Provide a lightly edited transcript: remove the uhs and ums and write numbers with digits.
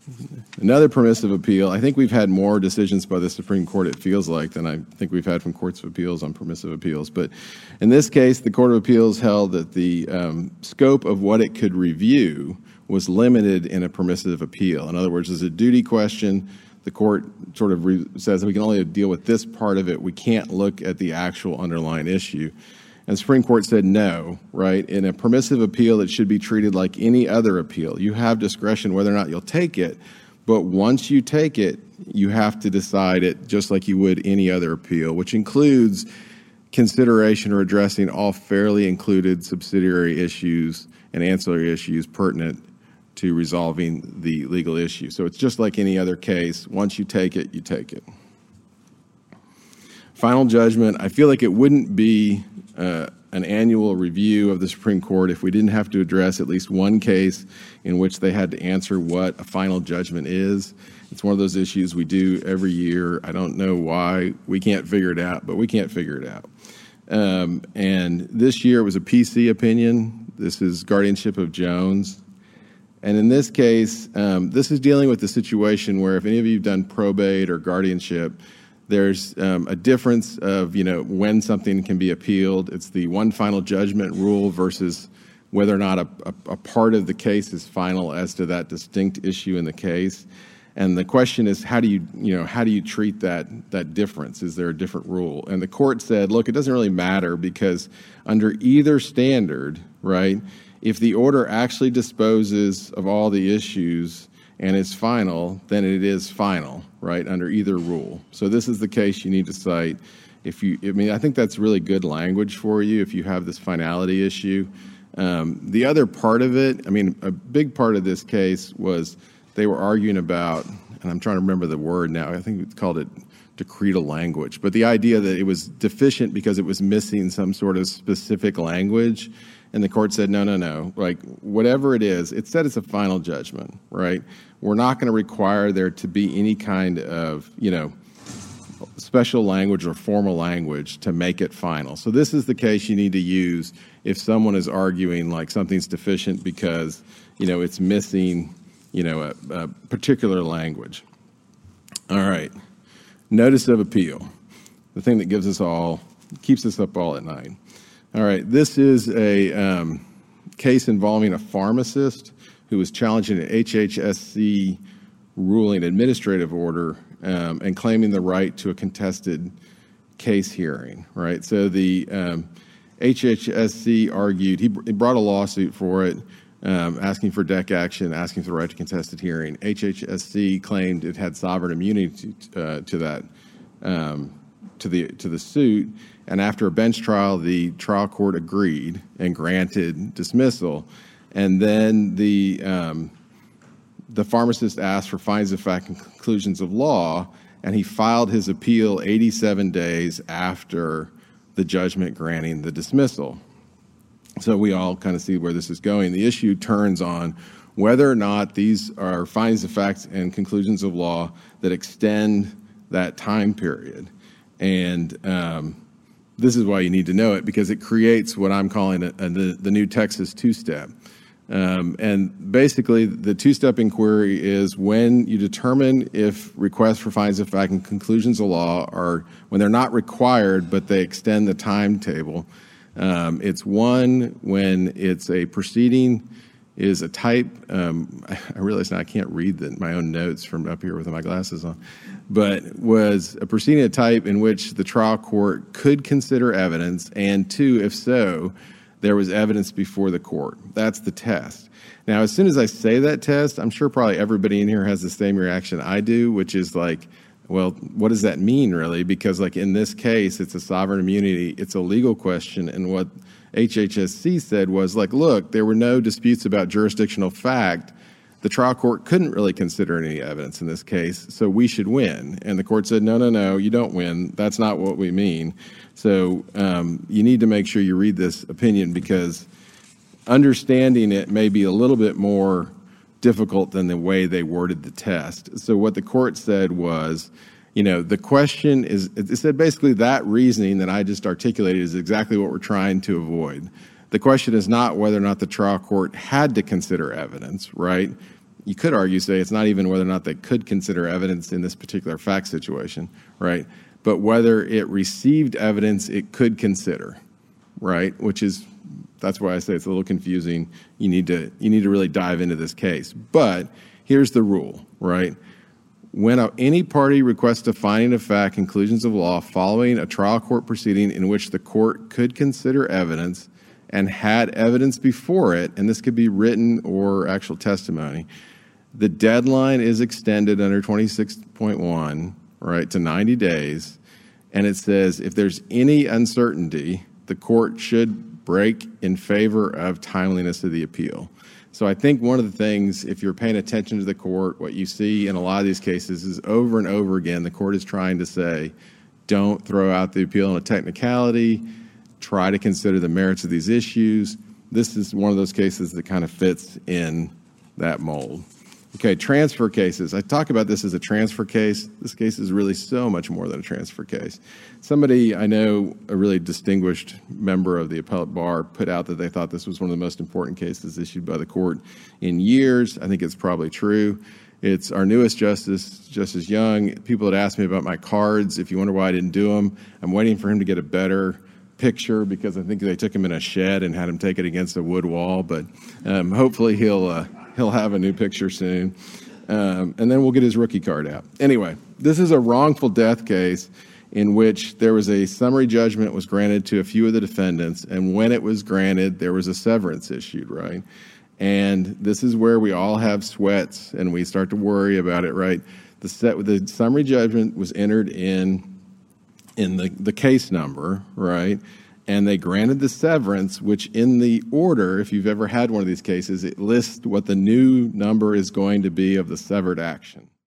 Another permissive appeal. I think we've had more decisions by the Supreme Court, it feels like, than I think we've had from courts of appeals on permissive appeals. But in this case, the Court of Appeals held that the scope of what it could review was limited in a permissive appeal. In other words, as a duty question, the court sort of says that we can only deal with this part of it. We can't look at the actual underlying issue. And the Supreme Court said no, right? In a permissive appeal, it should be treated like any other appeal. You have discretion whether or not you'll take it, but once you take it, you have to decide it just like you would any other appeal, which includes consideration or addressing all fairly included subsidiary issues and ancillary issues pertinent to resolving the legal issue. So it's just like any other case. Once you take it, you take it. Final judgment. I feel like it wouldn't be an annual review of the Supreme Court if we didn't have to address at least one case in which they had to answer what a final judgment is. It's one of those issues we do every year. I don't know why we can't figure it out, but we can't figure it out. And this year it was a PC opinion. This is Guardianship of Jones. And in this case, this is dealing with the situation where if any of you have done probate or guardianship, there's a difference of, when something can be appealed. It's the one final judgment rule versus whether or not a part of the case is final as to that distinct issue in the case. And the question is, how do you treat that difference? Is there a different rule? And the court said, look, it doesn't really matter because under either standard, right, if the order actually disposes of all the issues and it's final, then it is final, right, under either rule. So this is the case you need to cite. I think that's really good language for you if you have this finality issue. The other part of it, a big part of this case was they were arguing about, and I'm trying to remember the word now, I think it's called it decretal language, but the idea that it was deficient because it was missing some sort of specific language. And the court said, no, like whatever it is, it said it's a final judgment, right? We're not going to require there to be any kind of, special language or formal language to make it final. So this is the case you need to use if someone is arguing like something's deficient because, it's missing, a particular language. All right. Notice of appeal, the thing that keeps us up all at night. All right, this is a case involving a pharmacist who was challenging an HHSC ruling administrative order and claiming the right to a contested case hearing, right? So the HHSC argued, he brought a lawsuit for it, asking for DEC action, asking for the right to contested hearing. HHSC claimed it had sovereign immunity to the suit. And after a bench trial, the trial court agreed and granted dismissal. And then the pharmacist asked for findings of fact and conclusions of law, and he filed his appeal 87 days after the judgment granting the dismissal. So we all kind of see where this is going. The issue turns on whether or not these are findings of facts and conclusions of law that extend that time period. And this is why you need to know it, because it creates what I'm calling the new Texas two-step. And basically, the two-step inquiry is when you determine if requests for findings of fact and conclusions of law are, when they're not required, but they extend the timetable. It's one, when it's a proceeding is a type, I realize now I can't read my own notes from up here with my glasses on, but was a proceeding a type in which the trial court could consider evidence, and two, if so, there was evidence before the court. That's the test. Now, as soon as I say that test, I'm sure probably everybody in here has the same reaction I do, which is like, well, what does that mean really? Because like in this case, it's a sovereign immunity, it's a legal question, and what HHSC said was like, look, there were no disputes about jurisdictional fact. The trial court couldn't really consider any evidence in this case, so we should win. And the court said, no, you don't win. That's not what we mean. So you need to make sure you read this opinion, because understanding it may be a little bit more difficult than the way they worded the test. So what the court said was, the question is, it said basically that reasoning that I just articulated is exactly what we're trying to avoid. The question is not whether or not the trial court had to consider evidence, right? you could argue, say, it's not even whether or not they could consider evidence in this particular fact situation, right? But whether it received evidence it could consider, right? That's why I say it's a little confusing. You need to really dive into this case. But here's the rule, right? When any party requests a finding of fact, conclusions of law following a trial court proceeding in which the court could consider evidence and had evidence before it, and this could be written or actual testimony, the deadline is extended under 26.1, right, to 90 days. And it says if there's any uncertainty, the court should break in favor of timeliness of the appeal. So I think one of the things, if you're paying attention to the court, what you see in a lot of these cases is over and over again, the court is trying to say, don't throw out the appeal on a technicality, try to consider the merits of these issues. This is one of those cases that kind of fits in that mold. Okay, transfer cases. I talk about this as a transfer case. This case is really so much more than a transfer case. Somebody I know, a really distinguished member of the appellate bar, put out that they thought this was one of the most important cases issued by the court in years. I think it's probably true. It's our newest justice, Justice Young. People had asked me about my cards. If you wonder why I didn't do them, I'm waiting for him to get a better picture because I think they took him in a shed and had him take it against a wood wall. But hopefully he'll have a new picture soon. And then we'll get his rookie card out. Anyway, this is a wrongful death case in which there was a summary judgment was granted to a few of the defendants, and when it was granted, there was a severance issued, right? And this is where we all have sweats and we start to worry about it, right? The summary judgment was entered in the case number, right? And they granted the severance, which in the order, if you've ever had one of these cases, it lists what the new number is going to be of the severed action.